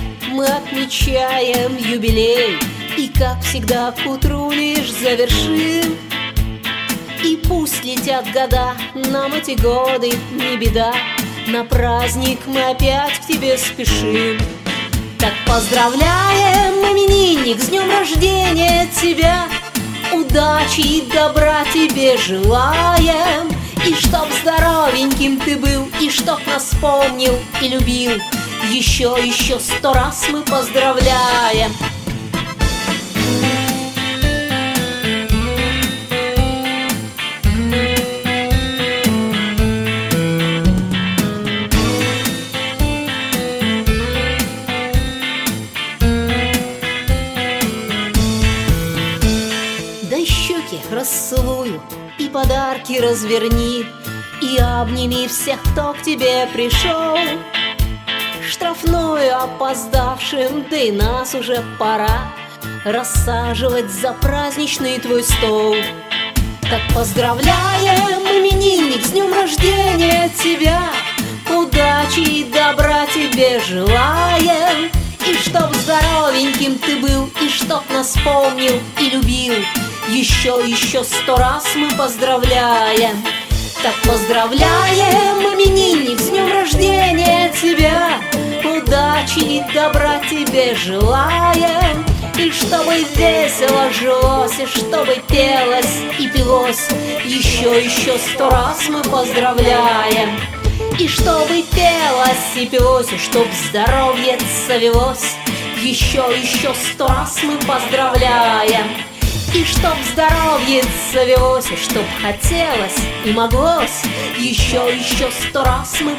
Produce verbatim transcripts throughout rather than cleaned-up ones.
мы отмечаем юбилей, и, как всегда, к утру лишь завершим. И пусть летят года, нам эти годы не беда, на праздник мы опять к тебе спешим. Так поздравляем, именинник, с днем рождения тебя, удачи и добра тебе желаем. И чтоб здоровеньким ты был, и чтоб нас помнил и любил, еще, еще сто раз мы поздравляем. Дай щеки расцелую, и подарки разверни, и обними всех, кто к тебе пришел. Штрафную опоздавшим, да и нас уже пора рассаживать за праздничный твой стол. Так поздравляем, именинник, с днем рождения тебя, удачи и добра тебе желаем. И чтоб здоровеньким ты был, и чтоб нас помнил и любил, еще, еще сто раз мы поздравляем. Так поздравляем, именинник, с днем рождения тебя, удачи и добра тебе желаем. И чтобы весело жилось, и чтобы пелось и пилось, еще, еще сто раз мы поздравляем. И чтобы пелось и пилось, и чтоб здоровье завелось, еще, еще сто раз мы поздравляем. И чтоб здоровье завелось, и чтоб хотелось и моглось, еще, еще сто раз мы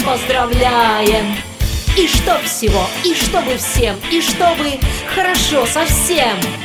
поздравляем. И чтоб всего, и чтобы всем, и чтобы хорошо совсем.